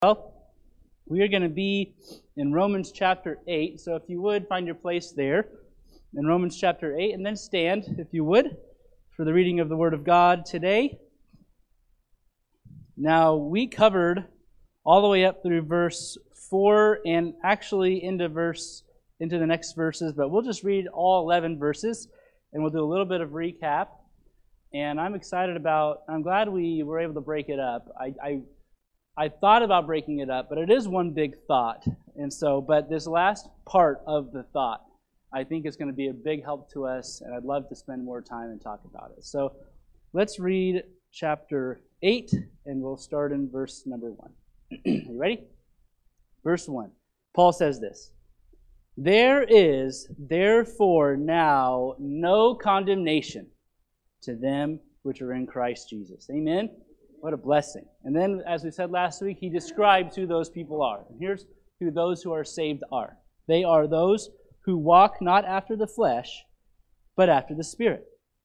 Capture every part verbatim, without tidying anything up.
Well, we are going to be in Romans chapter eight. So if you would, find your place there in Romans chapter eight, and then stand, if you would, for the reading of the Word of God today. Now, we covered all the way up through verse four and actually into verse into the next verses, but we'll just read all eleven verses, and we'll do a little bit of recap. And I'm excited about, I'm glad we were able to break it up. I, I I thought about breaking it up, but it is one big thought. And so, but this last part of the thought, I think is going to be a big help to us, and I'd love to spend more time and talk about it. So let's read chapter eight, and we'll start in verse number one. Are you ready? Verse one. Paul says this: "There is therefore now no condemnation to them which are in Christ Jesus." Amen? What a blessing. And then, as we said last week, he describes who those people are. And here's who those who are saved are. They are those who walk not after the flesh, but after the Spirit.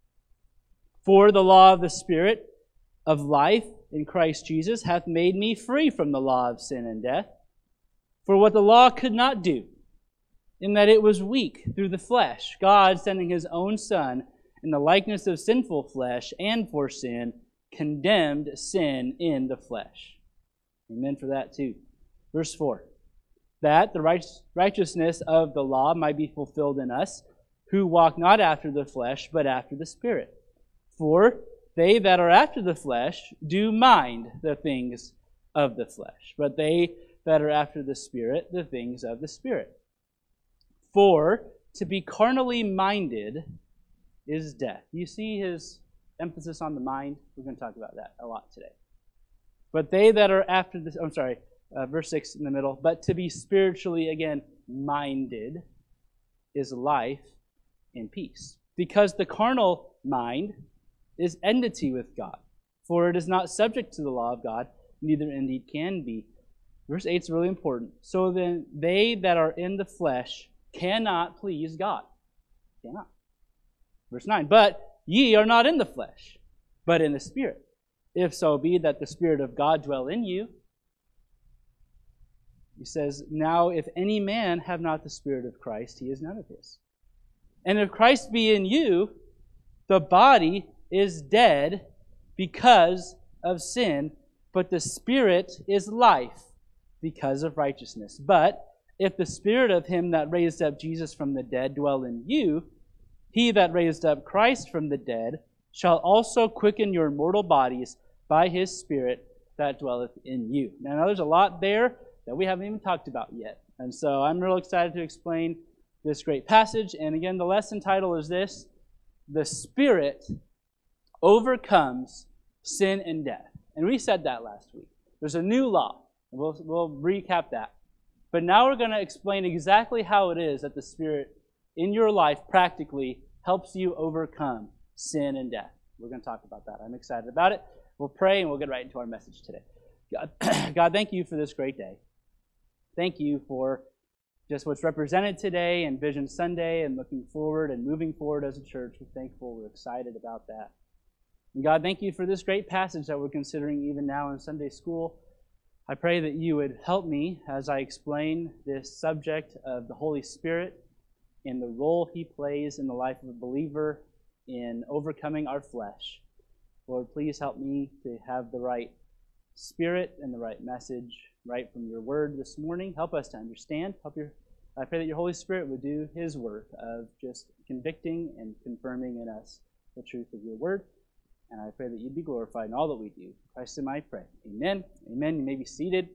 "For the law of the Spirit of life in Christ Jesus hath made me free from the law of sin and death. For what the law could not do, in that it was weak through the flesh, God sending his own Son in the likeness of sinful flesh, and for sin, condemned sin in the flesh." Amen for that too. Verse four. "That the righteousness of the law might be fulfilled in us, who walk not after the flesh, but after the Spirit. For they that are after the flesh do mind the things of the flesh, but they that are after the Spirit, the things of the Spirit. For to be carnally minded is death." You see his emphasis on the mind? We're going to talk about that a lot today. "But they that are after this," I'm sorry, uh, verse six in the middle, "but to be spiritually, again, minded is life and peace. Because the carnal mind is enmity with God, for it is not subject to the law of God, neither indeed can be." Verse eight is really important. "So then they that are in the flesh cannot please God." Cannot. Verse nine. "But ye are not in the flesh, but in the Spirit, if so be that the Spirit of God dwell in you." He says, "Now if any man have not the Spirit of Christ, he is none of his. And if Christ be in you, the body is dead because of sin, but the Spirit is life because of righteousness. But if the Spirit of him that raised up Jesus from the dead dwell in you, he that raised up Christ from the dead shall also quicken your mortal bodies by his Spirit that dwelleth in you." Now, there's a lot there that we haven't even talked about yet. And so I'm real excited to explain this great passage. And again, the lesson title is this: "The Spirit overcomes sin and death." And we said that last week. There's a new law. And we'll, we'll recap that. But now we're going to explain exactly how it is that the Spirit in your life practically helps you overcome sin and death. We're going to talk about that. I'm excited about it. We'll pray and we'll get right into our message today. God, God, thank you for this great day. Thank you for just what's represented today and Vision Sunday and looking forward and moving forward as a church. We're thankful. We're excited about that. And God, thank you for this great passage that we're considering even now in Sunday school. I pray that you would help me as I explain this subject of the Holy Spirit and the role he plays in the life of a believer in overcoming our flesh. Lord, please help me to have the right spirit and the right message right from your word this morning. Help us to understand. Help your, I pray that your Holy Spirit would do his work of just convicting and confirming in us the truth of your word. And I pray that you'd be glorified in all that we do. In Christ's name I pray. Amen. Amen. You may be seated.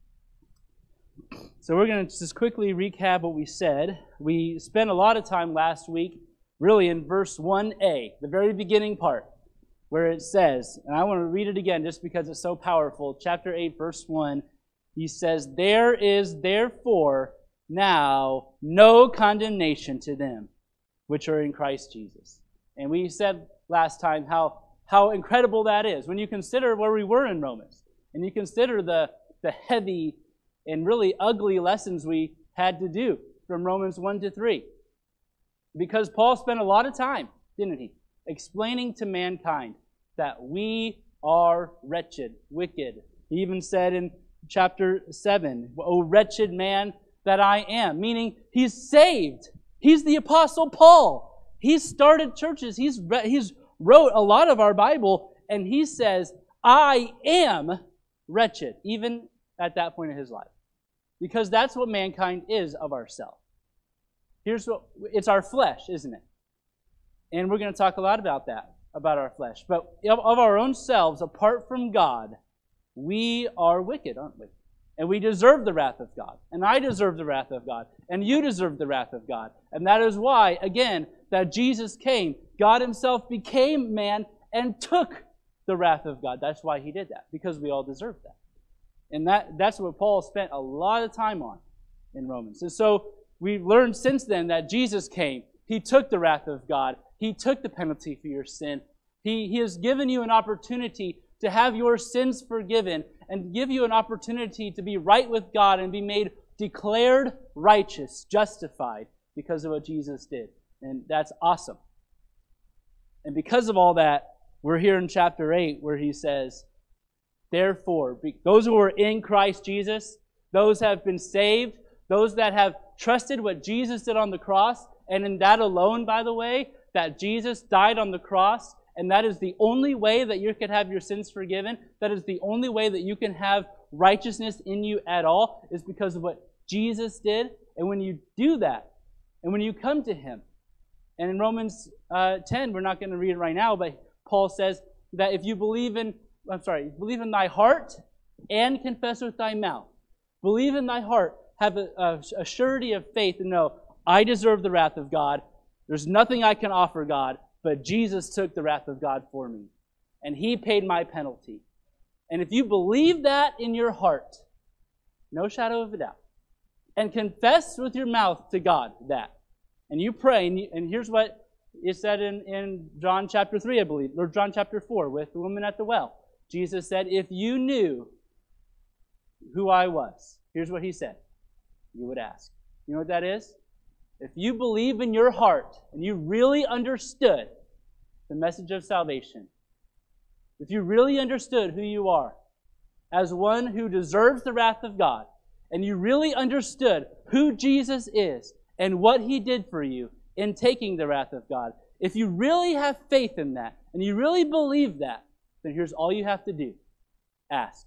So we're going to just quickly recap what we said. We spent a lot of time last week really in verse one a, the very beginning part, where it says, and I want to read it again just because it's so powerful, chapter eight, verse one, he says, "There is therefore now no condemnation to them which are in Christ Jesus." And we said last time how, how incredible that is when you consider where we were in Romans, and you consider the, the heavy and really ugly lessons we had to do from Romans one to three. Because Paul spent a lot of time, didn't he, explaining to mankind that we are wretched, wicked. He even said in chapter seven. O wretched man that I am. Meaning, he's saved. He's the Apostle Paul. He's started churches. He's, re- he's wrote a lot of our Bible, and he says, I am wretched, even at that point in his life. Because that's what mankind is of ourselves. Here's what, it's our flesh, isn't it? And we're going to talk a lot about that, about our flesh. But of, of our own selves, apart from God, we are wicked, aren't we? And we deserve the wrath of God. And I deserve the wrath of God. And you deserve the wrath of God. And that is why, again, that Jesus came. God himself became man and took the wrath of God. That's why he did that, because we all deserve that. And that, that's what Paul spent a lot of time on in Romans. And so we've learned since then that Jesus came. He took the wrath of God. He took the penalty for your sin. He, he has given you an opportunity to have your sins forgiven and give you an opportunity to be right with God and be made declared righteous, justified because of what Jesus did. And that's awesome. And because of all that, we're here in chapter eight where he says, therefore, those who are in Christ Jesus, those have been saved, those that have trusted what Jesus did on the cross, and in that alone, by the way, that Jesus died on the cross, and that is the only way that you can have your sins forgiven, that is the only way that you can have righteousness in you at all, is because of what Jesus did. And when you do that, and when you come to him, and in Romans uh, ten, we're not going to read it right now, but Paul says that if you believe in, I'm sorry, believe in thy heart and confess with thy mouth. Believe in thy heart, have a, a, a surety of faith and know, I deserve the wrath of God. There's nothing I can offer God, but Jesus took the wrath of God for me. And he paid my penalty. And if you believe that in your heart, no shadow of a doubt, and confess with your mouth to God that, and you pray, and, you, and here's what is said in, in John chapter three, I believe, or John chapter four, with the woman at the well. Jesus said, if you knew who I was, here's what he said, you would ask. You know what that is? If you believe in your heart, and you really understood the message of salvation, if you really understood who you are as one who deserves the wrath of God, and you really understood who Jesus is and what he did for you in taking the wrath of God, if you really have faith in that, and you really believe that, then here's all you have to do. Ask.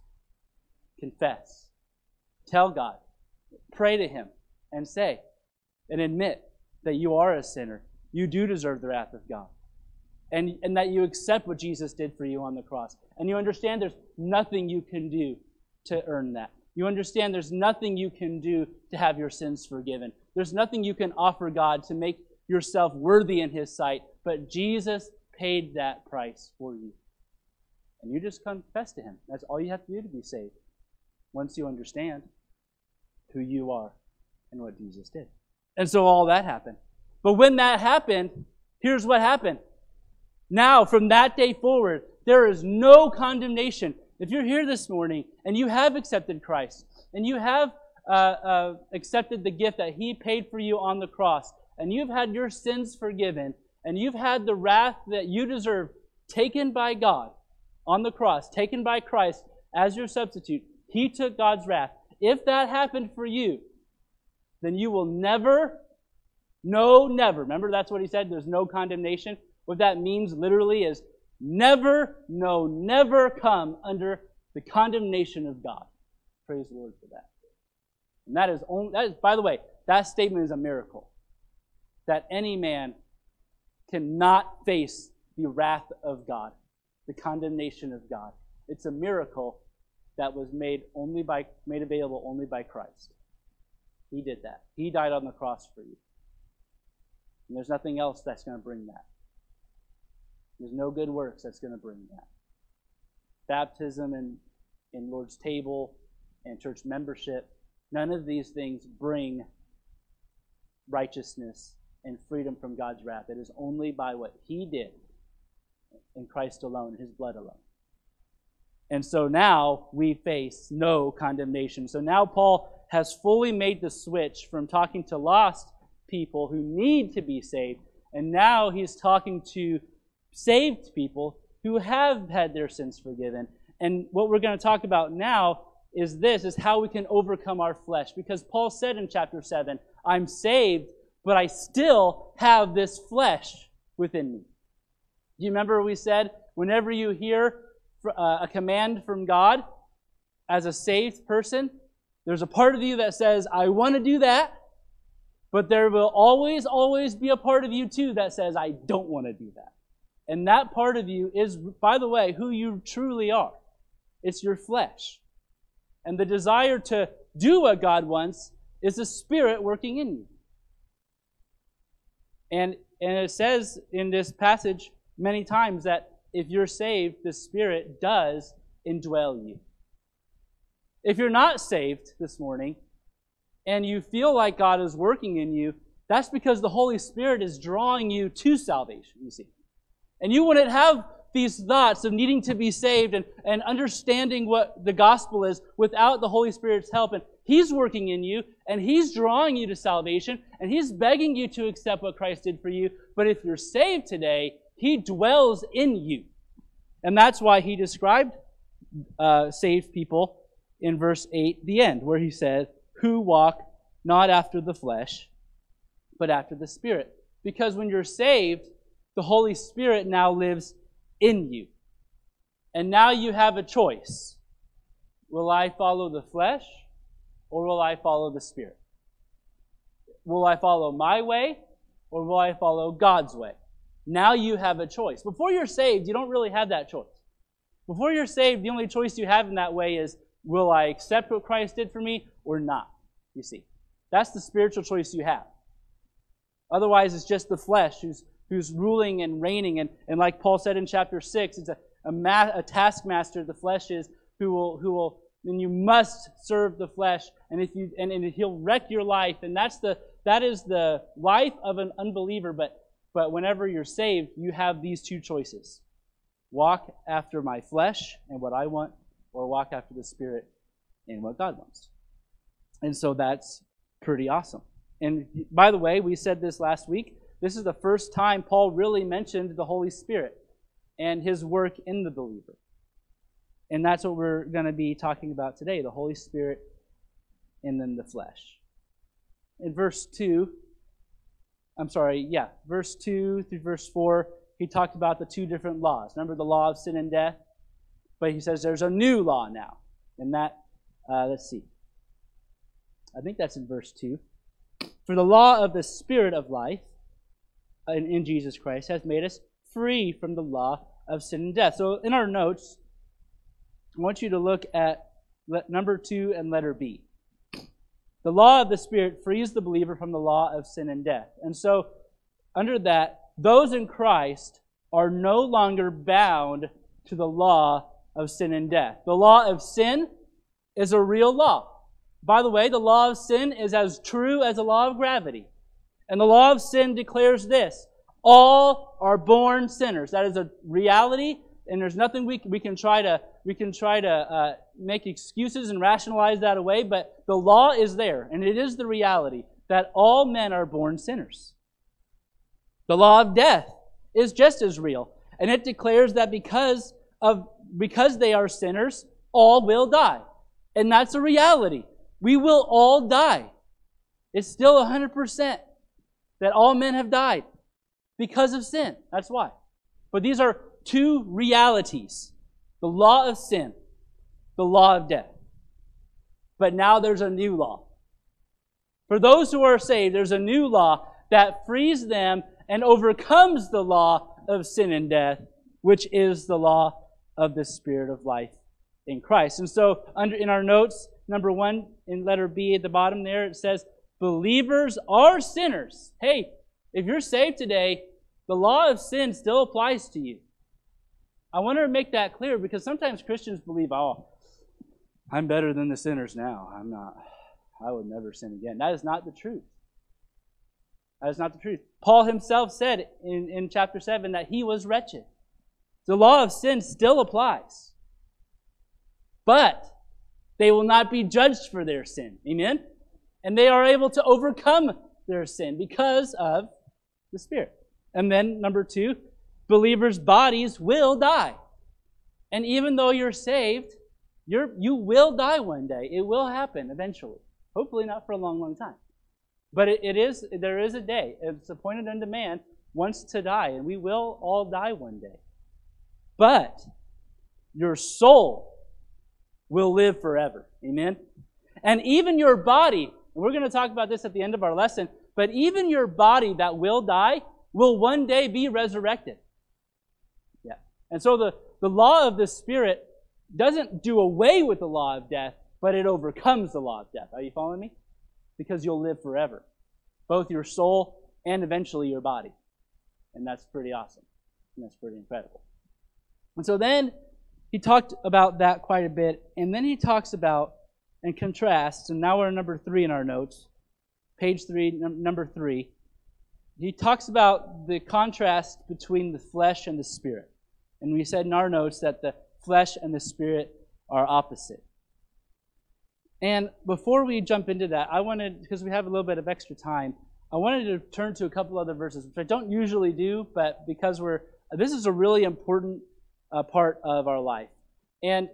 Confess. Tell God. Pray to him. And say, and admit that you are a sinner. You do deserve the wrath of God. And, and that you accept what Jesus did for you on the cross. And you understand there's nothing you can do to earn that. You understand there's nothing you can do to have your sins forgiven. There's nothing you can offer God to make yourself worthy in his sight. But Jesus paid that price for you. And you just confess to him. That's all you have to do to be saved. Once you understand who you are and what Jesus did. And so all that happened. But when that happened, here's what happened. Now, from that day forward, there is no condemnation. If you're here this morning and you have accepted Christ, and you have uh, uh, accepted the gift that he paid for you on the cross, and you've had your sins forgiven, and you've had the wrath that you deserve taken by God on the cross, taken by Christ as your substitute, he took God's wrath. If that happened for you, then you will never, no, never. Remember, that's what he said. There's no condemnation. What that means literally is never, no, never come under the condemnation of God. Praise the Lord for that. And that is only, that is, by the way, that statement is a miracle. That any man cannot face the wrath of God, the condemnation of God. It's a miracle that was made only by, made available only by Christ. He did that. He died on the cross for you. And there's nothing else that's going to bring that. There's no good works that's going to bring that. Baptism and, and Lord's table and church membership, none of these things bring righteousness and freedom from God's wrath. It is only by what he did in Christ alone, his blood alone. And so now we face no condemnation. So now Paul has fully made the switch from talking to lost people who need to be saved, and now he's talking to saved people who have had their sins forgiven. And what we're going to talk about now is this, is how we can overcome our flesh. Because Paul said in chapter seven, I'm saved, but I still have this flesh within me. Do you remember we said, whenever you hear uh, a command from God as a saved person, there's a part of you that says, I want to do that, but there will always, always be a part of you too that says, I don't want to do that. And that part of you is, by the way, who you truly are. It's your flesh. And the desire to do what God wants is the Spirit working in you. And, and it says in this passage many times that if you're saved, the Spirit does indwell you. If you're not saved this morning, and you feel like God is working in you, that's because the Holy Spirit is drawing you to salvation, you see. And you wouldn't have these thoughts of needing to be saved and, and understanding what the gospel is without the Holy Spirit's help. And He's working in you, and He's drawing you to salvation, and He's begging you to accept what Christ did for you. But if you're saved today, He dwells in you. And that's why He described uh, saved people in verse eight, the end, where He said, who walk not after the flesh, but after the Spirit. Because when you're saved, the Holy Spirit now lives in you. And now you have a choice. Will I follow the flesh, or will I follow the Spirit? Will I follow my way, or will I follow God's way? Now you have a choice. Before you're saved, you don't really have that choice. Before you're saved, the only choice you have in that way is, will I accept what Christ did for me or not? You see. That's the spiritual choice you have. Otherwise, it's just the flesh who's who's ruling and reigning. And, and like Paul said in chapter six, it's a, a, ma- a taskmaster, the flesh is, who will, who will, and you must serve the flesh, and if you and, and he'll wreck your life. And that's the that is the life of an unbeliever. But but whenever you're saved, you have these two choices. Walk after my flesh and what I want, or walk after the Spirit and what God wants. And so that's pretty awesome. And by the way, we said this last week, this is the first time Paul really mentioned the Holy Spirit and His work in the believer. And that's what we're going to be talking about today, the Holy Spirit and then the flesh. In verse two, I'm sorry, yeah, verse two through verse four, he talked about the two different laws. Remember the law of sin and death? But he says there's a new law now. And that, uh, let's see. I think that's in verse two. For the law of the Spirit of life in, in Jesus Christ has made us free from the law of sin and death. So in our notes, I want you to look at number two and letter B. The law of the Spirit frees the believer from the law of sin and death. And so under that, those in Christ are no longer bound to the law of sin and death. The law of sin is a real law. By the way, the law of sin is as true as the law of gravity. And the law of sin declares this: all are born sinners. That is a reality, and there's nothing we, we can try to we can try to uh, make excuses and rationalize that away, but the law is there, and it is the reality that all men are born sinners. The law of death is just as real, and it declares that because of because they are sinners, all will die. And that's a reality. We will all die. It's still one hundred percent that all men have died because of sin. That's why. But these are two realities. The law of sin, the law of death. But now there's a new law. For those who are saved, there's a new law that frees them and overcomes the law of sin and death, which is the law of the Spirit of life in Christ. And so under in our notes, number one, in letter B at the bottom there, it says, believers are sinners. Hey, if you're saved today, the law of sin still applies to you. I want to make that clear because sometimes Christians believe, oh, I'm better than the sinners now. I'm not, I would never sin again. That is not the truth. That is not the truth. Paul himself said in, in chapter seven that he was wretched. The law of sin still applies. But they will not be judged for their sin. Amen? And they are able to overcome their sin because of the Spirit. And then, number two, believers' bodies will die. And even though you're saved, You're, you will die one day. It will happen eventually. Hopefully not for a long, long time. But it, it is, there is a day. It's appointed unto man once to die, and we will all die one day. But your soul will live forever. Amen? And even your body, and we're going to talk about this at the end of our lesson, but even your body that will die will one day be resurrected. Yeah. And so the, the law of the Spirit doesn't do away with the law of death, but it overcomes the law of death. Are you following me? Because you'll live forever. Both your soul and eventually your body. And that's pretty awesome. And that's pretty incredible. And so then he talked about that quite a bit. And then he talks about and contrasts. And now we're on number three in our notes. Page three, num- number three. He talks about the contrast between the flesh and the spirit. And we said in our notes that the flesh and the spirit are opposite. And before we jump into that, I wanted, because we have a little bit of extra time, I wanted to turn to a couple other verses, which I don't usually do, but because we're, this is a really important uh, part of our life. And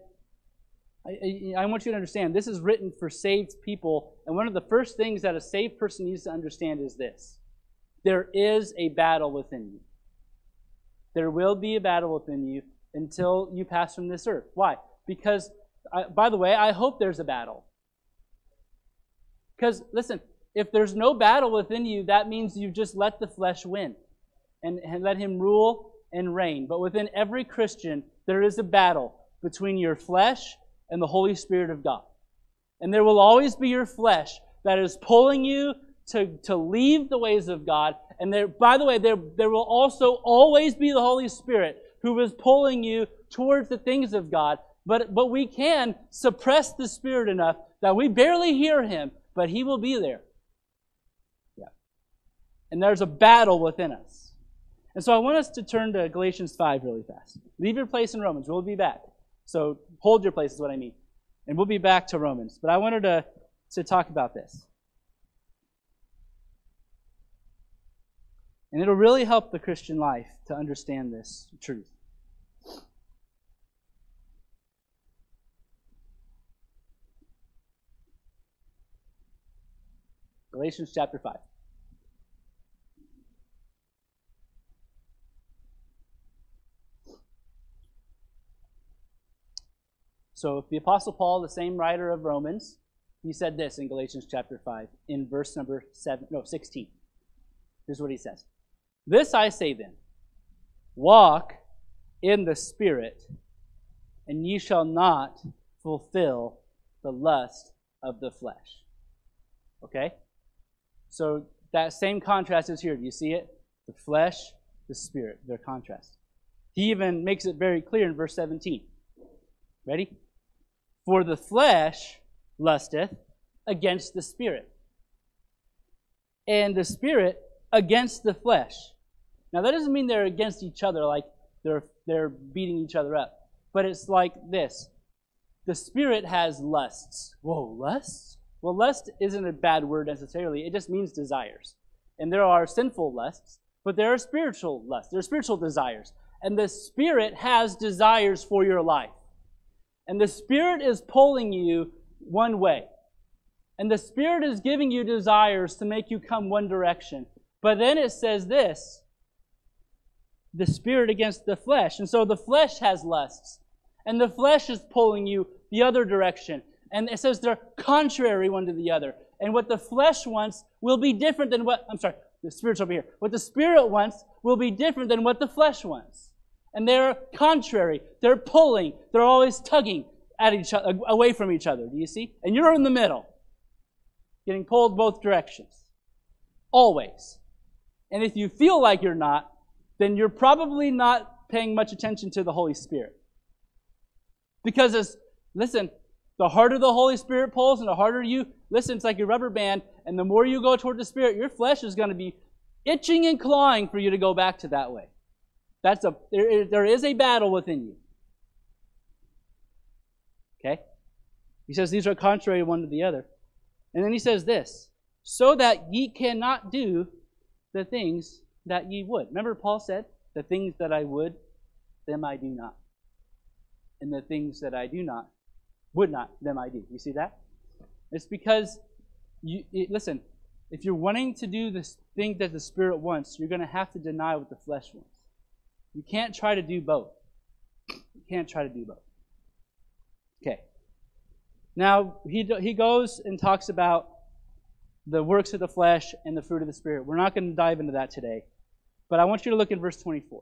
I, I want you to understand, this is written for saved people, and one of the first things that a saved person needs to understand is this. There is a battle within you. There will be a battle within you until you pass from this earth. Why? Because, I, by the way, I hope there's a battle. Because, listen, if there's no battle within you, that means you just let the flesh win and, and let him rule and reign. But within every Christian, there is a battle between your flesh and the Holy Spirit of God. And there will always be your flesh that is pulling you to, to leave the ways of God. And there, by the way, there, there will also always be the Holy Spirit who is pulling you towards the things of God. But, but we can suppress the Spirit enough that we barely hear him, but he will be there. Yeah. And there's a battle within us. And so I want us to turn to Galatians five really fast. Leave your place in Romans. We'll be back. So hold your place is what I mean. And we'll be back to Romans. But I wanted to, to talk about this. And it'll really help the Christian life to understand this truth. Galatians chapter five. So the Apostle Paul, the same writer of Romans, he said this in Galatians chapter five, in verse number seven, no, sixteen. Here's what he says. This I say then, walk in the Spirit, and ye shall not fulfill the lust of the flesh. Okay? So that same contrast is here. Do you see it? The flesh, the Spirit, their contrast. He even makes it very clear in verse seventeen. Ready? For the flesh lusteth against the Spirit, and the Spirit against the flesh. Now that doesn't mean they're against each other, like they're they're beating each other up. But it's like this. The Spirit has lusts. Whoa, lusts? Well, lust isn't a bad word necessarily. It just means desires. And there are sinful lusts, but there are spiritual lusts. There are spiritual desires. And the Spirit has desires for your life. And the Spirit is pulling you one way. And the Spirit is giving you desires to make you come one direction. But then it says this, the Spirit against the flesh. And so the flesh has lusts. And the flesh is pulling you the other direction. And it says they're contrary one to the other. And what the flesh wants will be different than what, I'm sorry, the Spirit's over here. What the Spirit wants will be different than what the flesh wants. And they're contrary. They're pulling. They're always tugging at each other, away from each other. Do you see? And you're in the middle, getting pulled both directions. Always. And if you feel like you're not, then you're probably not paying much attention to the Holy Spirit. Because as, listen, the harder the Holy Spirit pulls and the harder you, listen, it's like a rubber band, and the more you go toward the Spirit, your flesh is going to be itching and clawing for you to go back to that way. That's a there, there is a battle within you. Okay? He says these are contrary one to the other. And then he says this, so that ye cannot do the things that ye would. Remember Paul said, the things that I would, them I do not. And the things that I do not, Would not, them I do. You see that? It's because, you it, listen, if you're wanting to do this thing that the Spirit wants, you're going to have to deny what the flesh wants. You can't try to do both. You can't try to do both. Okay. Now, he, he goes and talks about the works of the flesh and the fruit of the Spirit. We're not going to dive into that today. But I want you to look at verse twenty-four.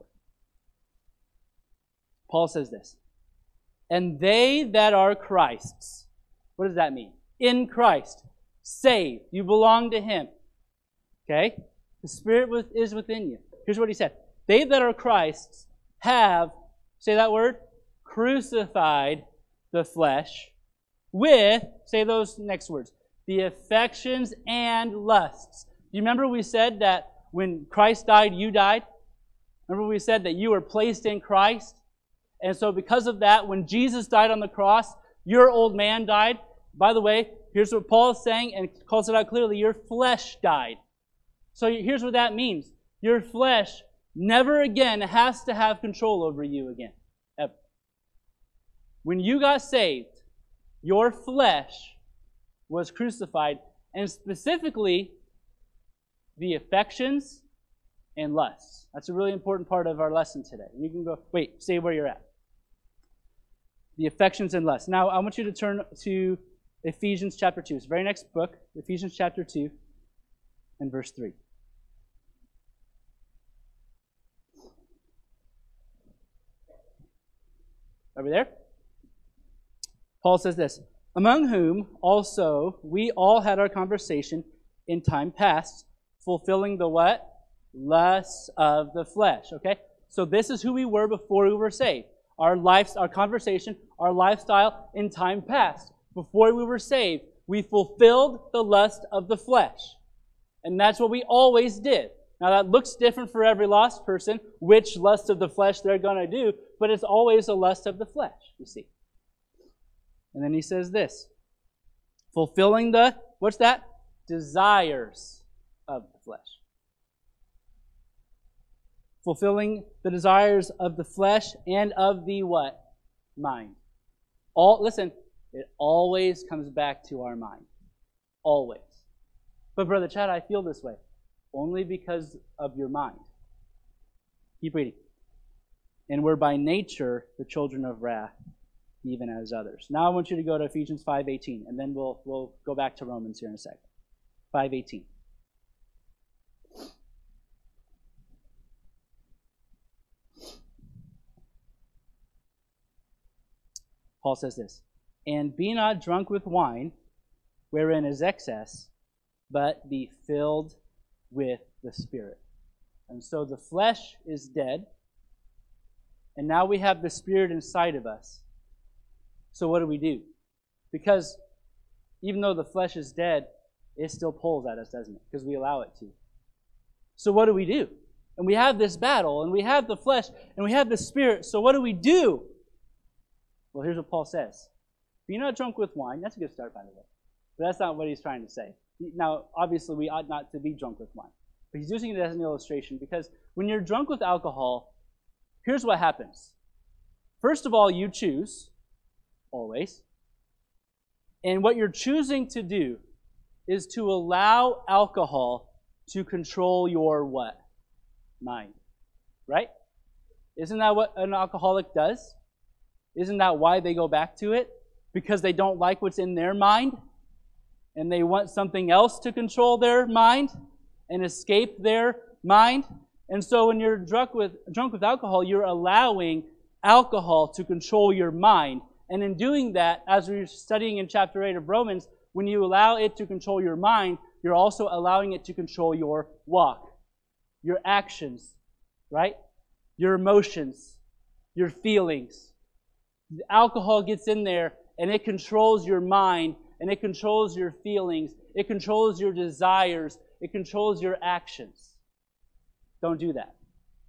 Paul says this. And they that are Christ's. What does that mean? In Christ. Saved. You belong to Him. Okay? The Spirit is within you. Here's what he said. They that are Christ's have, say that word, crucified the flesh with, say those next words, the affections and lusts. Do you remember we said that when Christ died, you died? Remember we said that you were placed in Christ? And so because of that, when Jesus died on the cross, your old man died. By the way, here's what Paul is saying, and calls it out clearly. Your flesh died. So here's what that means. Your flesh never again has to have control over you again. Ever. When you got saved, your flesh was crucified, and specifically the affections and lusts. That's a really important part of our lesson today. You can go, wait, say where you're at. The affections and lusts. Now, I want you to turn to Ephesians chapter two. It's the very next book, Ephesians chapter two and verse three. Are we there? Paul says this, among whom also we all had our conversation in time past, fulfilling the what? Lusts of the flesh. Okay? So this is who we were before we were saved. Our lives, our conversation, our lifestyle in time past. Before we were saved, we fulfilled the lust of the flesh. And that's what we always did. Now that looks different for every lost person, which lust of the flesh they're going to do, but it's always a lust of the flesh, you see. And then he says this, fulfilling the, what's that? Desires of the flesh. Fulfilling the desires of the flesh and of the what? Mind. All, listen, it always comes back to our mind. Always. But Brother Chad, I feel this way. Only because of your mind. Keep reading. And we're by nature the children of wrath, even as others. Now I want you to go to Ephesians five eighteen, and then we'll we'll go back to Romans here in a second. five eighteen. Paul says this, and be not drunk with wine, wherein is excess, but be filled with the Spirit. And so the flesh is dead, and now we have the Spirit inside of us. So what do we do? Because even though the flesh is dead, it still pulls at us, doesn't it? Because we allow it to. So what do we do? And we have this battle, and we have the flesh, and we have the Spirit. So what do we do? Well, here's what Paul says. Be not drunk with wine. That's a good start, by the way. But that's not what he's trying to say. Now, obviously, we ought not to be drunk with wine. But he's using it as an illustration because when you're drunk with alcohol, here's what happens. First of all, you choose, always. And what you're choosing to do is to allow alcohol to control your what? Mind. Right? Isn't that what an alcoholic does? Isn't that why they go back to it? Because they don't like what's in their mind? And they want something else to control their mind and escape their mind? And so when you're drunk with, drunk with alcohol, you're allowing alcohol to control your mind. And in doing that, as we're studying in chapter eight of Romans, when you allow it to control your mind, you're also allowing it to control your walk, your actions, right? Your emotions, your feelings. The alcohol gets in there and it controls your mind and it controls your feelings. It controls your desires. It controls your actions. Don't do that.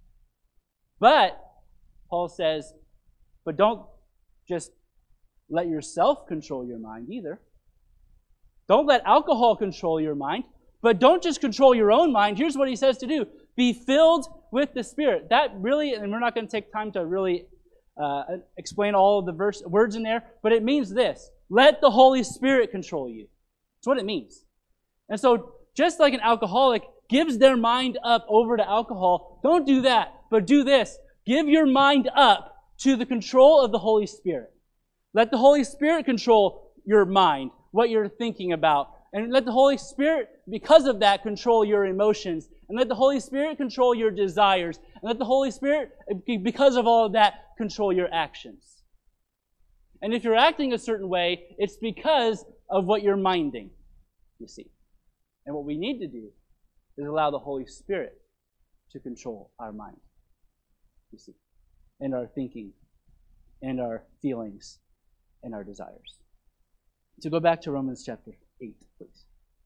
But, Paul says, but don't just let yourself control your mind either. Don't let alcohol control your mind, but don't just control your own mind. Here's what he says to do. Be filled with the Spirit. That really, and we're not going to take time to really uh, explain all of the verse, words in there, but it means this. Let the Holy Spirit control you. That's what it means. And so, just like an alcoholic gives their mind up over to alcohol, don't do that, but do this. Give your mind up to the control of the Holy Spirit. Let the Holy Spirit control your mind, what you're thinking about. And let the Holy Spirit, because of that, control your emotions. And let the Holy Spirit control your desires. And let the Holy Spirit, because of all of that, control your actions. And if you're acting a certain way, it's because of what you're minding, you see. And what we need to do is allow the Holy Spirit to control our mind, you see, and our thinking, and our feelings, and our desires. So go back to Romans chapter eight, please.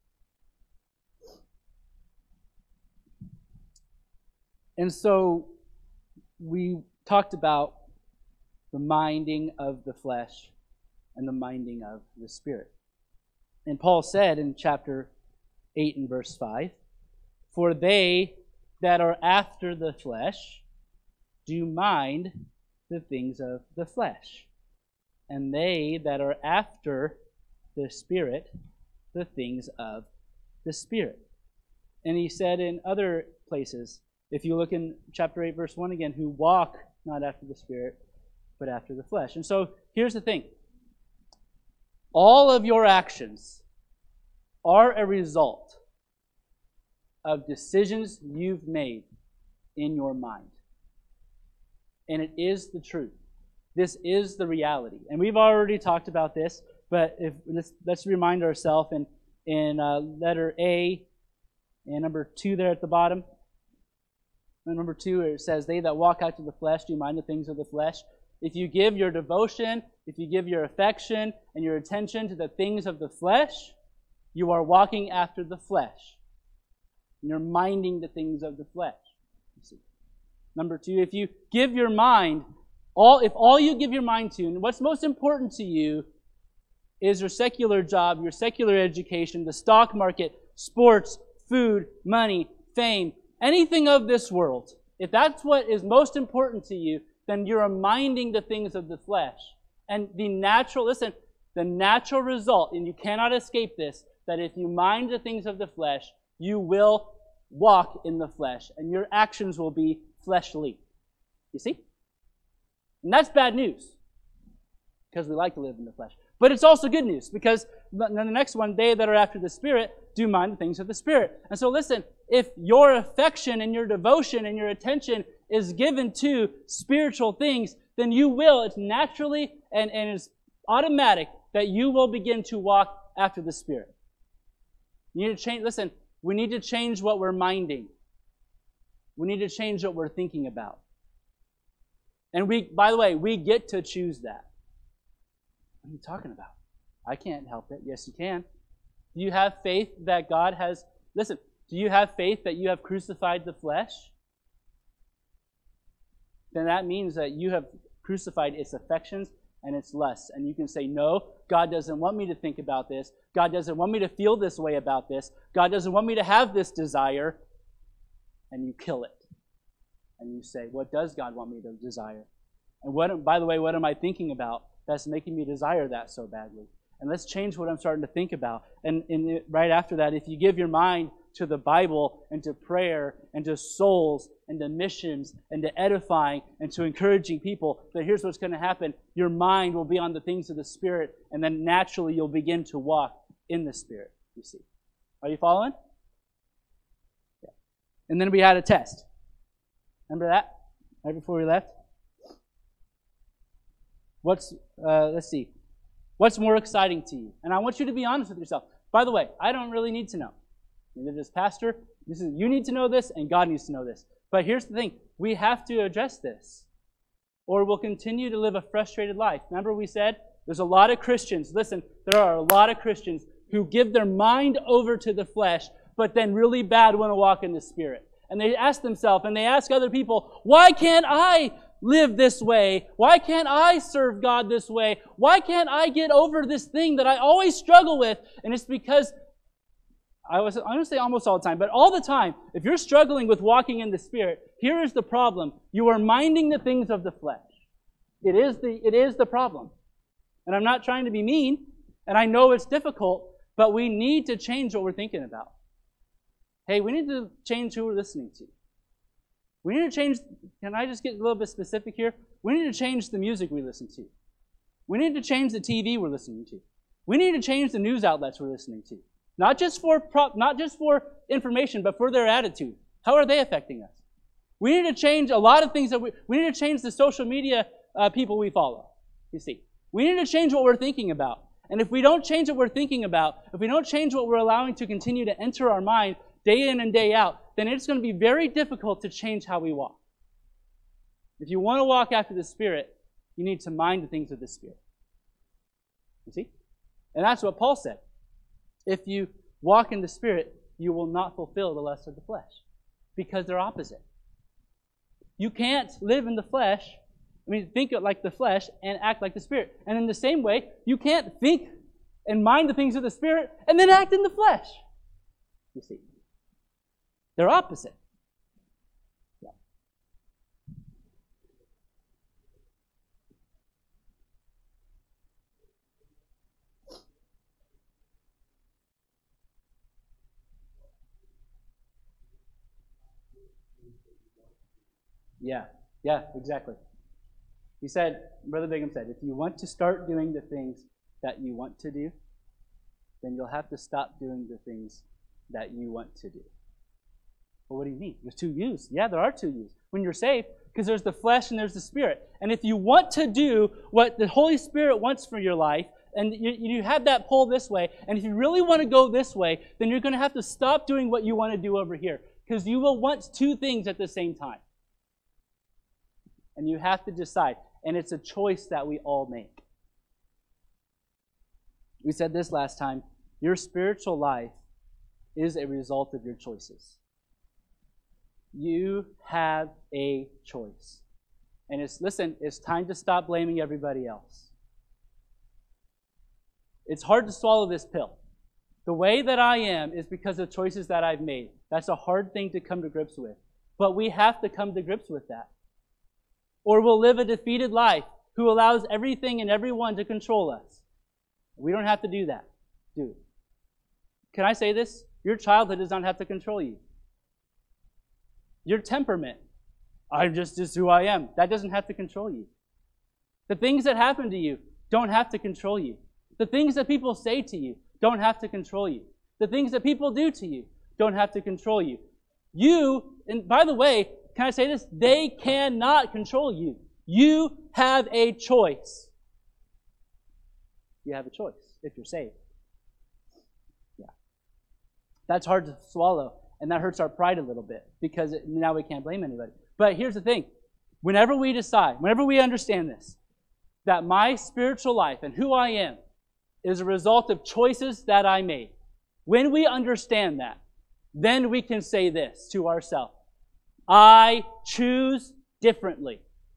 And so we talked about the minding of the flesh and the minding of the spirit. And Paul said in chapter eight and verse five, "For they that are after the flesh do mind the things of the flesh, and they that are after the Spirit, the things of the Spirit." And he said in other places, if you look in chapter eight, verse one again, who walk not after the Spirit, but after the flesh. And so here's the thing. All of your actions are a result of decisions you've made in your mind. And it is the truth. This is the reality. And we've already talked about this, but if let's, let's remind ourselves in, in uh, letter A and number two there at the bottom. And number two, it says, "They that walk after the flesh do mind the things of the flesh." If you give your devotion, if you give your affection and your attention to the things of the flesh, you are walking after the flesh. And you're minding the things of the flesh. You see. Number two, if you give your mind, all if all you give your mind to, and what's most important to you is your secular job, your secular education, the stock market, sports, food, money, fame, anything of this world, if that's what is most important to you, then you're minding the things of the flesh. And the natural, listen, the natural result, and you cannot escape this, that if you mind the things of the flesh, you will walk in the flesh, and your actions will be fleshly. You see? And that's bad news, because we like to live in the flesh. But it's also good news, because then the next one, they that are after the Spirit do mind the things of the Spirit. And so listen, if your affection and your devotion and your attention is given to spiritual things, then you will, it's naturally and, and it's automatic that you will begin to walk after the Spirit. You need to change, listen, we need to change what we're minding. We need to change what we're thinking about. And we, by the way, we get to choose that. What are you talking about? I can't help it. Yes, you can. Do you have faith that God has... Listen, do you have faith that you have crucified the flesh? Then that means that you have crucified its affections and its lusts. And you can say, no, God doesn't want me to think about this. God doesn't want me to feel this way about this. God doesn't want me to have this desire. And you kill it. And you say, what does God want me to desire? And what, by the way, what am I thinking about that's making me desire that so badly? And let's change what I'm starting to think about. And, and right after that, if you give your mind to the Bible and to prayer and to souls and to missions and to edifying and to encouraging people, then here's what's going to happen. Your mind will be on the things of the Spirit, and then naturally you'll begin to walk in the Spirit, you see. Are you following? Yeah. And then we had a test. Remember that? Right before we left? What's, uh, let's see. What's more exciting to you? And I want you to be honest with yourself. By the way, I don't really need to know. Neither does Pastor. This is, you need to know this, and God needs to know this. But here's the thing. We have to address this, or we'll continue to live a frustrated life. Remember we said there's a lot of Christians. Listen, there are a lot of Christians who give their mind over to the flesh, but then really bad want to walk in the Spirit. And they ask themselves, and they ask other people, why can't I live this way? Why can't I serve God this way? Why can't I get over this thing that I always struggle with? And it's because, I was I'm going to say almost all the time, but all the time, if you're struggling with walking in the Spirit, here is the problem. You are minding the things of the flesh. It is the, it is the problem. And I'm not trying to be mean, and I know it's difficult, but we need to change what we're thinking about. Hey, we need to change who we're listening to. We need to change, can I just get a little bit specific here? We need to change the music we listen to. We need to change the T V we're listening to. We need to change the news outlets we're listening to. Not just for prop, not just for information, but for their attitude. How are they affecting us? We need to change a lot of things that we, we need to change the social media uh, people we follow. You see, we need to change what we're thinking about. And if we don't change what we're thinking about, if we don't change what we're allowing to continue to enter our mind day in and day out, then it's going to be very difficult to change how we walk. If you want to walk after the Spirit, you need to mind the things of the Spirit. You see? And that's what Paul said. If you walk in the Spirit, you will not fulfill the lusts of the flesh, because they're opposite. You can't live in the flesh, I mean, think like the flesh and act like the Spirit. And in the same way, you can't think and mind the things of the Spirit and then act in the flesh. You see? They're opposite. Yeah. Yeah, yeah, exactly. He said, Brother Bingham said, if you want to start doing the things that you want to do, then you'll have to stop doing the things that you want to do. Well, what do you mean? There's two yous. Yeah, there are two yous. When you're saved, because there's the flesh and there's the Spirit. And if you want to do what the Holy Spirit wants for your life, and you, you have that pull this way, and if you really want to go this way, then you're going to have to stop doing what you want to do over here, because you will want two things at the same time. And you have to decide. And it's a choice that we all make. We said this last time. Your spiritual life is a result of your choices. You have a choice. And it's, listen, it's time to stop blaming everybody else. It's hard to swallow this pill. The way that I am is because of choices that I've made. That's a hard thing to come to grips with. But we have to come to grips with that. Or we'll live a defeated life who allows everything and everyone to control us. We don't have to do that, do we? Can I say this? Your childhood does not have to control you. Your temperament, I'm just, just who I am, that doesn't have to control you. The things that happen to you don't have to control you. The things that people say to you don't have to control you. The things that people do to you don't have to control you. You, and by the way, can I say this? They cannot control you. You have a choice. You have a choice if you're saved. Yeah. That's hard to swallow, and that hurts our pride a little bit, because it, now we can't blame anybody. But here's the thing. Whenever we decide, whenever we understand this, that my spiritual life and who I am is a result of choices that I made, when we understand that, then we can say this to ourselves. I choose differently.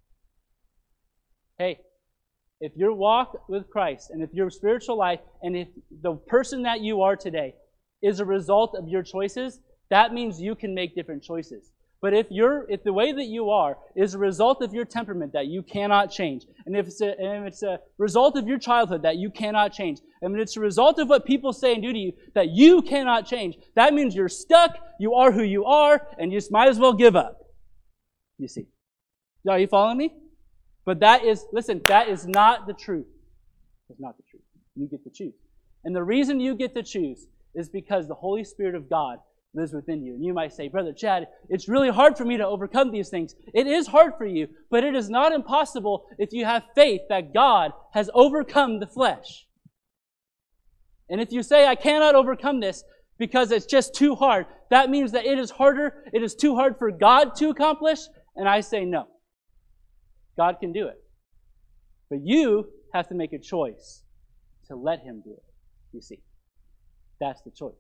Hey, if your walk with Christ and if your spiritual life and if the person that you are today is a result of your choices, that means you can make different choices. But if you're, if the way that you are is a result of your temperament that you cannot change, and if it's a, and if it's a result of your childhood that you cannot change, and if it's a result of what people say and do to you that you cannot change, that means you're stuck, you are who you are, and you just might as well give up. You see. Are you following me? But that is, listen, that is not the truth. It's not the truth. You get to choose. And the reason you get to choose is because the Holy Spirit of God lives within you. And you might say, Brother Chad, it's really hard for me to overcome these things. It is hard for you, but it is not impossible if you have faith that God has overcome the flesh. And if you say, I cannot overcome this because it's just too hard, that means that it is harder, it is too hard for God to accomplish, and I say no. God can do it. But you have to make a choice to let Him do it, you see. That's the choice.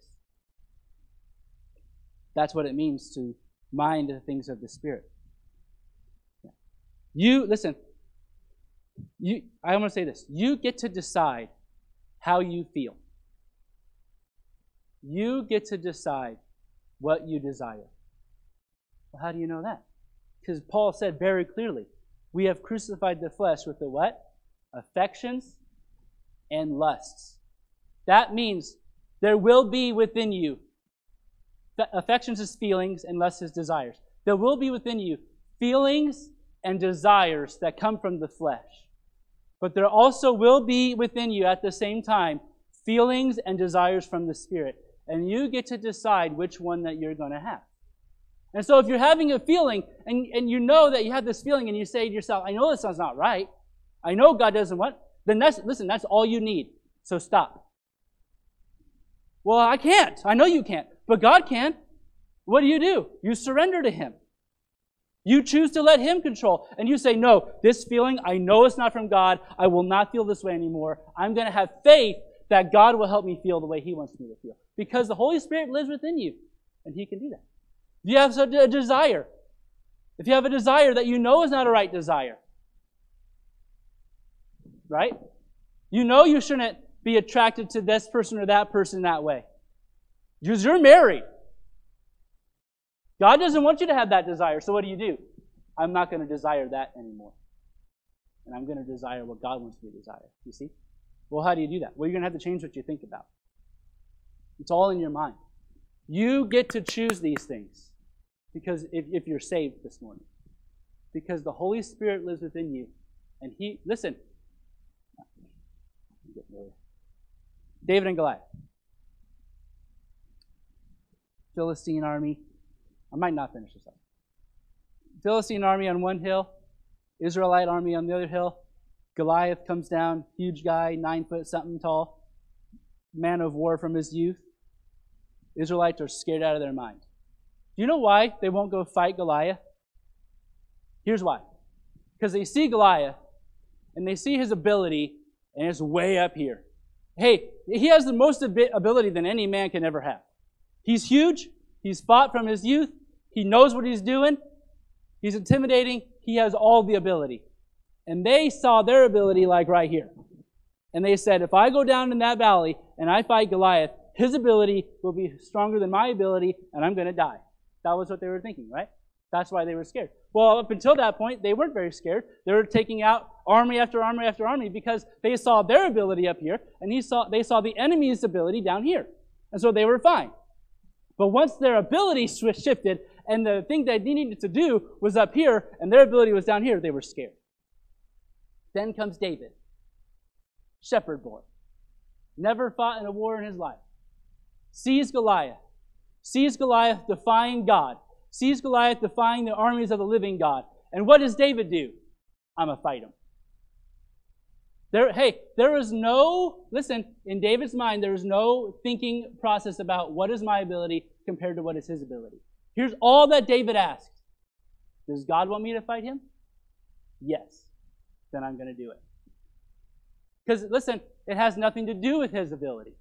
That's what it means to mind the things of the Spirit. You, listen, you, I want to say this. You get to decide how you feel. You get to decide what you desire. Well, how do you know that? Because Paul said very clearly, We have crucified the flesh with the what? Affections and lusts. That means there will be within you, affections is feelings and lusts is desires. There will be within you feelings and desires that come from the flesh. But there also will be within you at the same time feelings and desires from the Spirit. And you get to decide which one that you're going to have. And so if you're having a feeling, and, and you know that you have this feeling, and you say to yourself, I know this sounds not right. I know God doesn't want, then that's, listen, that's all you need. So stop. Well, I can't. I know you can't. But God can. What do you do? You surrender to Him. You choose to let Him control. And you say, no, this feeling, I know it's not from God. I will not feel this way anymore. I'm going to have faith that God will help me feel the way He wants me to feel. Because the Holy Spirit lives within you. And He can do that. If you have a desire, if you have a desire that you know is not a right desire, right? You know you shouldn't be attracted to this person or that person that way. Because you're married. God doesn't want you to have that desire. So what do you do? I'm not going to desire that anymore. And I'm going to desire what God wants me to desire. You see? Well, how do you do that? Well, you're going to have to change what you think about. It's all in your mind. You get to choose these things. Because if, if you're saved this morning. Because the Holy Spirit lives within you. And He, listen. David and Goliath. Philistine army. I might not finish this up. Philistine army on one hill. Israelite army on the other hill. Goliath comes down. Huge guy, nine foot something tall. Man of war from his youth. Israelites are scared out of their mind. Do you know why they won't go fight Goliath? Here's why. Because they see Goliath, and they see his ability, and it's way up here. Hey, he has the most ability than any man can ever have. He's huge. He's fought from his youth. He knows what he's doing. He's intimidating. He has all the ability. And they saw their ability like right here. And they said, if I go down in that valley and I fight Goliath, his ability will be stronger than my ability, and I'm going to die. That was what they were thinking, right? That's why they were scared. Well, up until that point, they weren't very scared. They were taking out army after army after army because they saw their ability up here, and he saw, they saw the enemy's ability down here. And so they were fine. But once their ability shifted, and the thing that they needed to do was up here, and their ability was down here, they were scared. Then comes David. Shepherd boy. Never fought in a war in his life. Sees Goliath. Sees Goliath defying God. Sees Goliath defying the armies of the living God. And what does David do? I'm going to fight him. There, hey, there is no, listen, in David's mind, there is no thinking process about what is my ability compared to what is his ability. Here's all that David asked. Does God want me to fight him? Yes. Then I'm going to do it. Because, listen, it has nothing to do with his ability.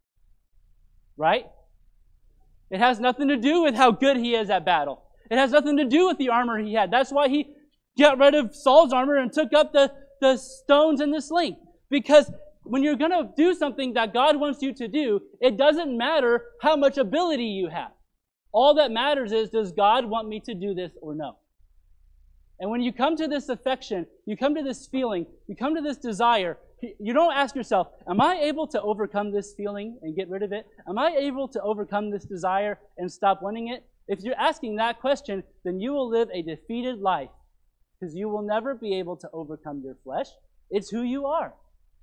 Right? It has nothing to do with how good he is at battle. It has nothing to do with the armor he had. That's why he got rid of Saul's armor and took up the, the stones and the sling. Because when you're going to do something that God wants you to do, it doesn't matter how much ability you have. All that matters is, does God want me to do this or no? And when you come to this affection, you come to this feeling, you come to this desire, you don't ask yourself, am I able to overcome this feeling and get rid of it? Am I able to overcome this desire and stop wanting it? If you're asking that question, then you will live a defeated life because you will never be able to overcome your flesh. It's who you are.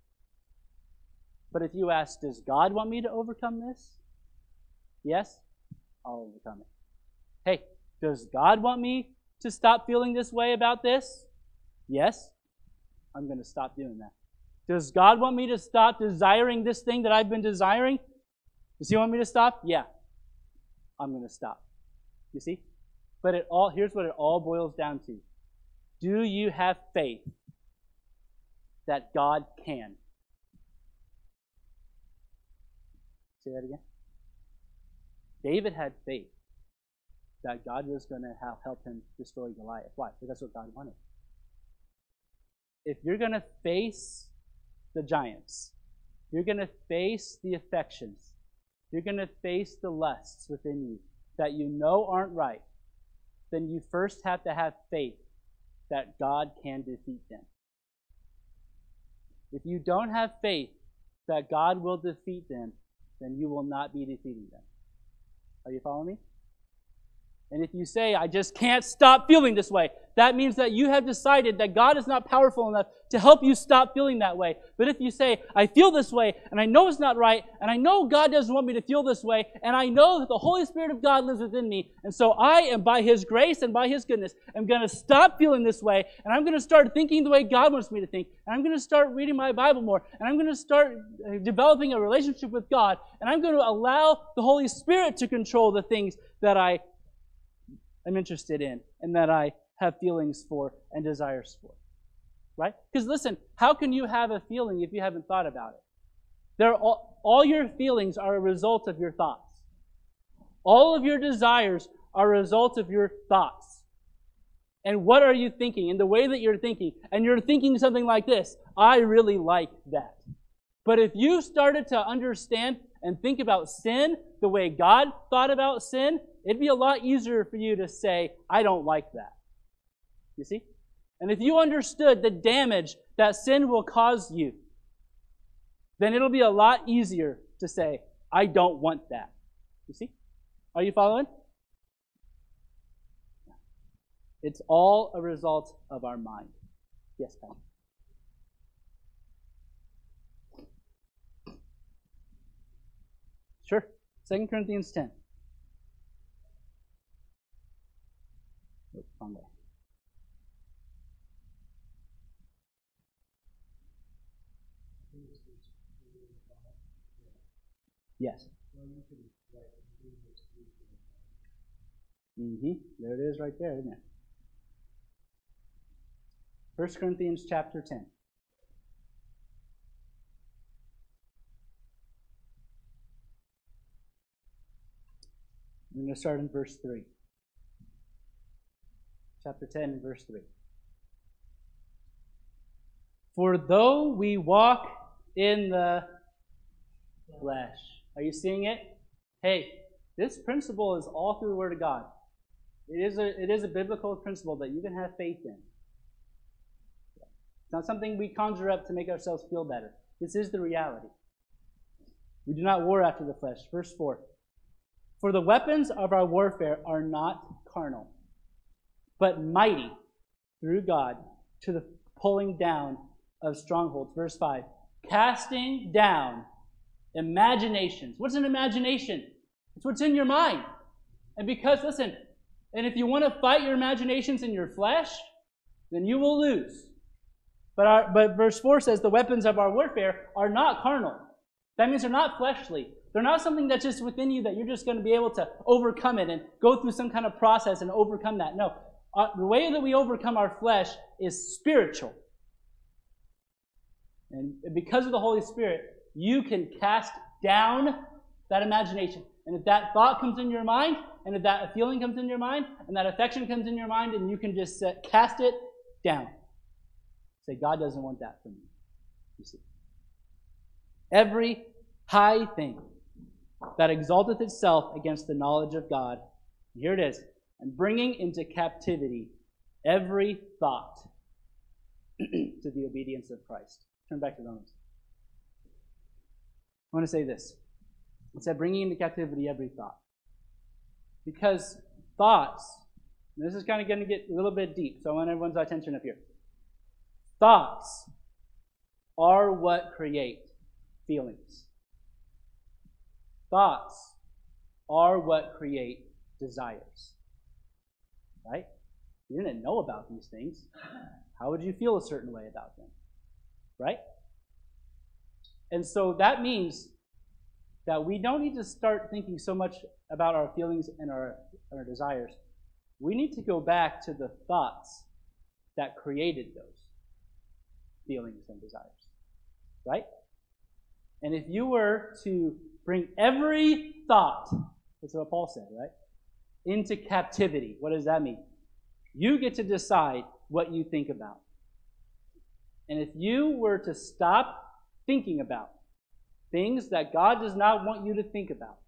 But if you ask, does God want me to overcome this? Yes, I'll overcome it. Hey, does God want me to stop feeling this way about this? Yes, I'm going to stop doing that. Does God want me to stop desiring this thing that I've been desiring? Does He want me to stop? Yeah. I'm going to stop. You see? But it all here's what it all boils down to. Do you have faith that God can? Say that again. David had faith that God was going to help him destroy Goliath. Why? Because that's what God wanted. If you're going to face the giants, you're going to face the affections, you're going to face the lusts within you that you know aren't right, then you first have to have faith that God can defeat them. If you don't have faith that God will defeat them, then you will not be defeating them. Are you following me? And if you say, I just can't stop feeling this way, that means that you have decided that God is not powerful enough to help you stop feeling that way. But if you say, I feel this way, and I know it's not right, and I know God doesn't want me to feel this way, and I know that the Holy Spirit of God lives within me, and so I am, by His grace and by His goodness, I'm going to stop feeling this way, and I'm going to start thinking the way God wants me to think, and I'm going to start reading my Bible more, and I'm going to start developing a relationship with God, and I'm going to allow the Holy Spirit to control the things that I I'm interested in and that I have feelings for and desires for. Right? Because listen, how can you have a feeling if you haven't thought about it? They're all, all your feelings are a result of your thoughts. All of your desires are a result of your thoughts. And what are you thinking? And the way that you're thinking. And you're thinking something like this, I really like that. But if you started to understand and think about sin the way God thought about sin, it'd be a lot easier for you to say, I don't like that. You see? And if you understood the damage that sin will cause you, then it'll be a lot easier to say, I don't want that. You see? Are you following? It's all a result of our mind. Yes, Pat. Sure. Second Corinthians ten. Oh, wrong way. Yes. Mm-hmm. There it is right there, isn't it? First Corinthians chapter ten. I'm going to start in verse three. Chapter ten and verse three. For though we walk in the flesh. Are you seeing it? Hey, this principle is all through the Word of God. It is a, it is a biblical principle that you can have faith in. It's not something we conjure up to make ourselves feel better. This is the reality. We do not war after the flesh. Verse four. For the weapons of our warfare are not carnal, but mighty through God to the pulling down of strongholds. Verse five. Casting down imaginations. What's an imagination? It's what's in your mind. And because, listen, and if you want to fight your imaginations in your flesh, then you will lose. But, our, but verse four says the weapons of our warfare are not carnal. That means they're not fleshly. They're not something that's just within you that you're just going to be able to overcome it and go through some kind of process and overcome that. No. Uh, the way that we overcome our flesh is spiritual. And because of the Holy Spirit, you can cast down that imagination. And if that thought comes in your mind, and if that feeling comes in your mind, and that affection comes in your mind, and you can just uh, cast it down. Say, God doesn't want that from me. You see. Every high thing that exalteth itself against the knowledge of God, here it is, and bringing into captivity every thought to the obedience of Christ. Turn back to Romans. I want to say this. It said bringing into captivity every thought. Because thoughts, this is kind of going to get a little bit deep, so I want everyone's attention up here. Thoughts are what create feelings. Thoughts are what create desires. Right? If you didn't know about these things, how would you feel a certain way about them? Right? And so that means that we don't need to start thinking so much about our feelings and our, our desires. We need to go back to the thoughts that created those feelings and desires. Right? And if you were to bring every thought, that's what Paul said, right? Into captivity, what does that mean? You get to decide what you think about. And if you were to stop thinking about things that God does not want you to think about,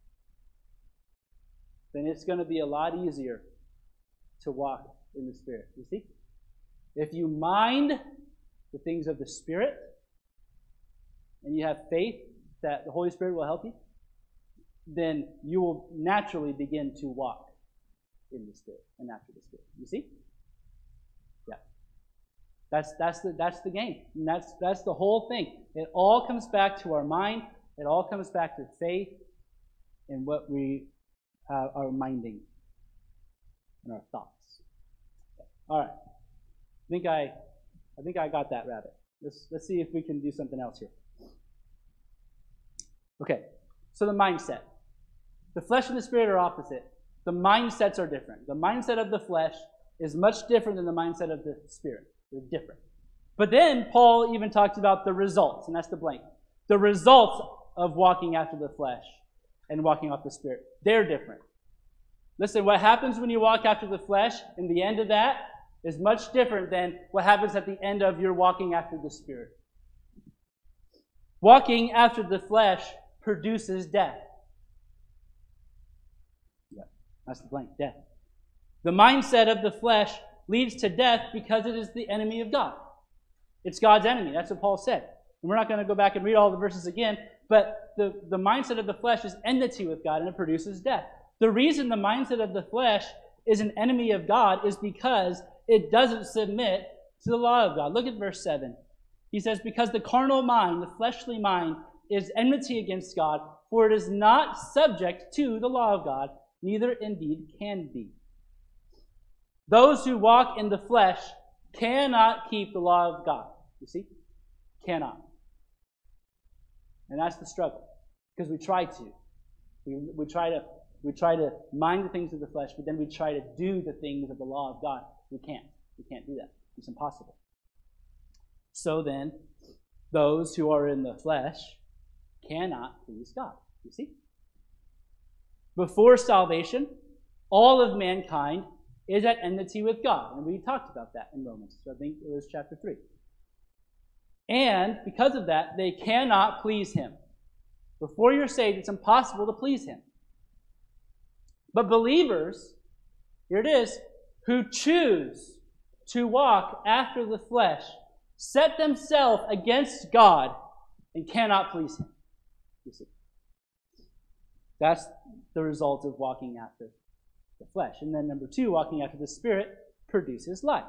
then it's going to be a lot easier to walk in the Spirit. You see? If you mind the things of the Spirit, and you have faith that the Holy Spirit will help you, then you will naturally begin to walk in the Spirit and after the Spirit. You see? Yeah. That's that's the that's the game. And that's that's the whole thing. It all comes back to our mind. It all comes back to faith in what we uh, are minding and our thoughts. All right. I think I I think I got that rabbit. Let's let's see if we can do something else here. Okay. So the mindset. The flesh and the spirit are opposite. The mindsets are different. The mindset of the flesh is much different than the mindset of the spirit. They're different. But then Paul even talks about the results, and that's the blank. The results of walking after the flesh and walking off the spirit. They're different. Listen, what happens when you walk after the flesh, and the end of that is much different than what happens at the end of your walking after the spirit. Walking after the flesh produces death. Yeah, that's the blank, death. The mindset of the flesh leads to death because it is the enemy of God. It's God's enemy. That's what Paul said. And we're not going to go back and read all the verses again, but the, the mindset of the flesh is enmity with God, and it produces death. The reason the mindset of the flesh is an enemy of God is because it doesn't submit to the law of God. Look at verse seven. He says, because the carnal mind, the fleshly mind, is enmity against God, for it is not subject to the law of God, neither indeed can be. Those who walk in the flesh cannot keep the law of God. You see? Cannot. And that's the struggle. Because we try to. We, we try to we try to mind the things of the flesh, but then we try to do the things of the law of God. We can't. We can't do that. It's impossible. So then, those who are in the flesh cannot please God. You see? Before salvation, all of mankind is at enmity with God. And we talked about that in Romans. So I think it was chapter three. And because of that, they cannot please Him. Before you're saved, it's impossible to please Him. But believers, here it is, who choose to walk after the flesh, set themselves against God and cannot please Him. You see? That's the result of walking after the flesh. And then number two, walking after the Spirit produces life.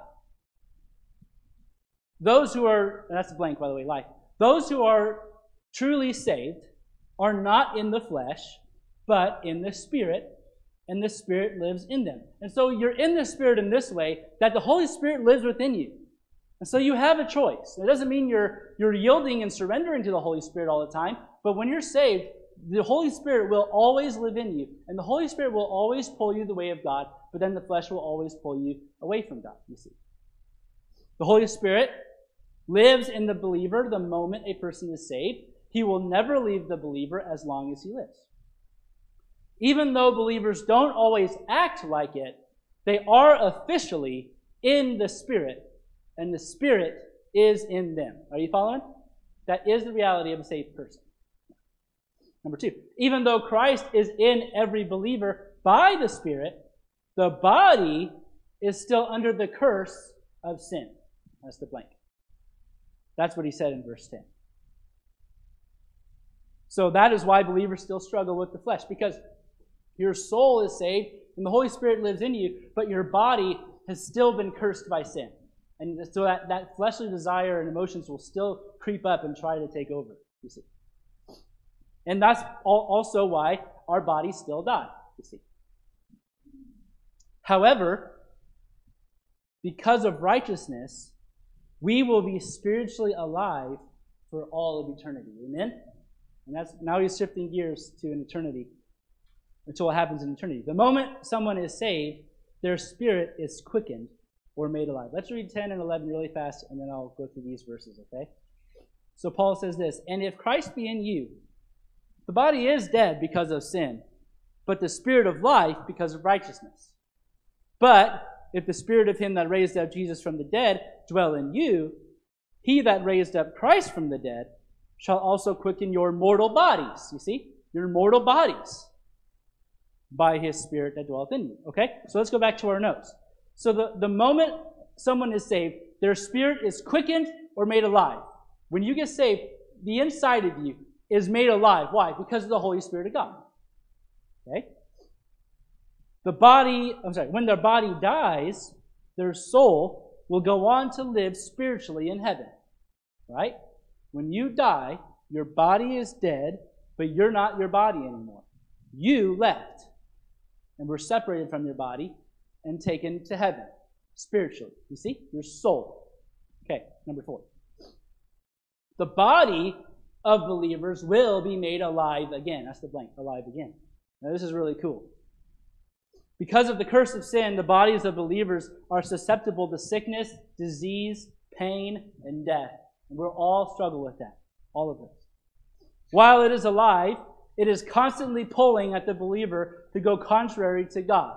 Those who are, and that's a blank by the way, life. Those who are truly saved are not in the flesh, but in the Spirit, and the Spirit lives in them. And so you're in the Spirit in this way, that the Holy Spirit lives within you. And so you have a choice. It doesn't mean you're, you're yielding and surrendering to the Holy Spirit all the time, but when you're saved, the Holy Spirit will always live in you, and the Holy Spirit will always pull you the way of God, but then the flesh will always pull you away from God, you see. The Holy Spirit lives in the believer the moment a person is saved. He will never leave the believer as long as he lives. Even though believers don't always act like it, they are officially in the Spirit, and the Spirit is in them. Are you following? That is the reality of a saved person. Number two, even though Christ is in every believer by the Spirit, the body is still under the curse of sin. That's the blank. That's what he said in verse ten. So that is why believers still struggle with the flesh, because your soul is saved and the Holy Spirit lives in you, but your body has still been cursed by sin. And so that, that fleshly desire and emotions will still creep up and try to take over, you see. And that's also why our bodies still die, you see. However, because of righteousness, we will be spiritually alive for all of eternity. Amen? And that's now he's shifting gears to an eternity, until what happens in eternity. The moment someone is saved, their spirit is quickened or made alive. Let's read ten and eleven really fast, and then I'll go through these verses, okay? So Paul says this, and if Christ be in you, the body is dead because of sin, but the spirit of life because of righteousness. But if the spirit of him that raised up Jesus from the dead dwell in you, he that raised up Christ from the dead shall also quicken your mortal bodies. You see? Your mortal bodies by his spirit that dwelleth in you. Okay? So let's go back to our notes. So the, the moment someone is saved, their spirit is quickened or made alive. When you get saved, the inside of you is made alive. Why? Because of the Holy Spirit of God. Okay? The body, I'm sorry, when their body dies, their soul will go on to live spiritually in heaven. Right? When you die, your body is dead, but you're not your body anymore. You left and were separated from your body and taken to heaven spiritually. You see? Your soul. Okay, number four. The body of believers will be made alive again. That's the blank, alive again. Now this is really cool. Because of the curse of sin, the bodies of believers are susceptible to sickness, disease, pain, and death. And we'll all struggle with that. All of us. While it is alive, it is constantly pulling at the believer to go contrary to God.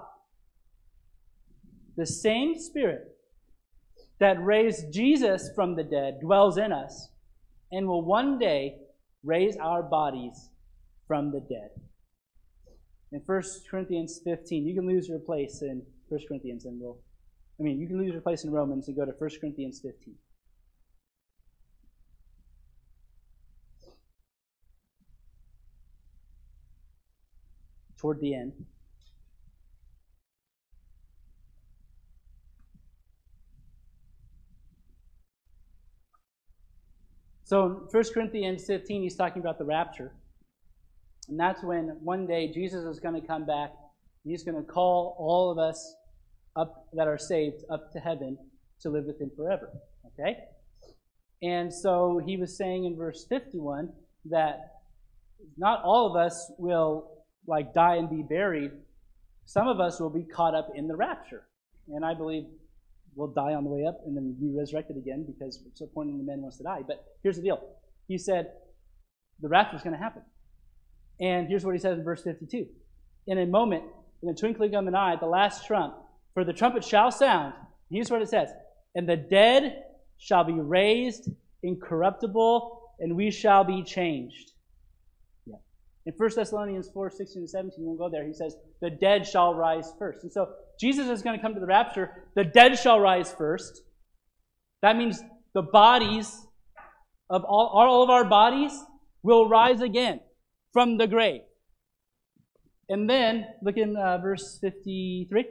The same Spirit that raised Jesus from the dead dwells in us and will one day raise our bodies from the dead. In First Corinthians fifteen, you can lose your place in First Corinthians and we'll, I mean, you can lose your place in Romans and go to First Corinthians fifteen. Toward the end. So in First Corinthians fifteen, he's talking about the rapture. And that's when one day Jesus is going to come back. And he's going to call all of us up that are saved up to heaven to live with him forever. Okay? And so he was saying in verse fifty-one that not all of us will like die and be buried. Some of us will be caught up in the rapture. And I believe we'll die on the way up and then be resurrected again because it's appointed the man wants to die. But here's the deal. He said the rapture is going to happen. And here's what he says in verse fifty-two. In a moment, in a twinkling of an eye, at the last trump, for the trumpet shall sound. Here's what it says. And the dead shall be raised incorruptible, and we shall be changed. Yeah. In First Thessalonians four, sixteen and seventeen, we'll go there, he says, the dead shall rise first. And so Jesus is going to come to the rapture. The dead shall rise first. That means the bodies of all, all of our bodies will rise again from the grave. And then, look in uh, verse fifty-three.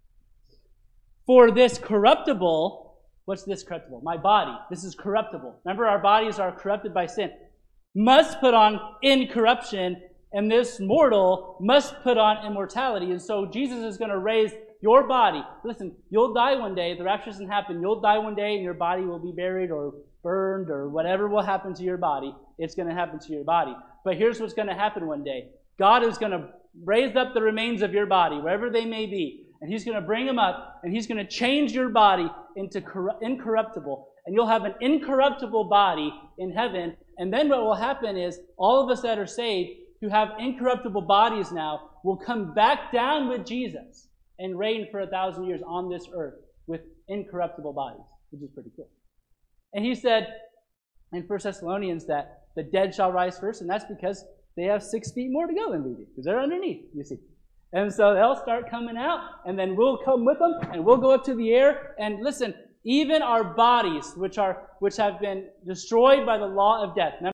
For this corruptible, what's this corruptible? My body. This is corruptible. Remember, our bodies are corrupted by sin. Must put on incorruption, and this mortal must put on immortality. And so Jesus is going to raise your body. Listen, you'll die one day. The rapture doesn't happen. You'll die one day, and your body will be buried or burned or whatever will happen to your body. It's going to happen to your body. But here's what's going to happen one day. God is going to raise up the remains of your body, wherever they may be, and he's going to bring them up, and he's going to change your body into corru- incorruptible, and you'll have an incorruptible body in heaven. And then what will happen is all of us that are saved who have incorruptible bodies now will come back down with Jesus and reign for a thousand years on this earth with incorruptible bodies, which is pretty cool. And he said in First Thessalonians that the dead shall rise first, and that's because they have six feet more to go than we do, because they're underneath, you see. And so they'll start coming out, and then we'll come with them, and we'll go up to the air. And listen, even our bodies, which are which have been destroyed by the law of death.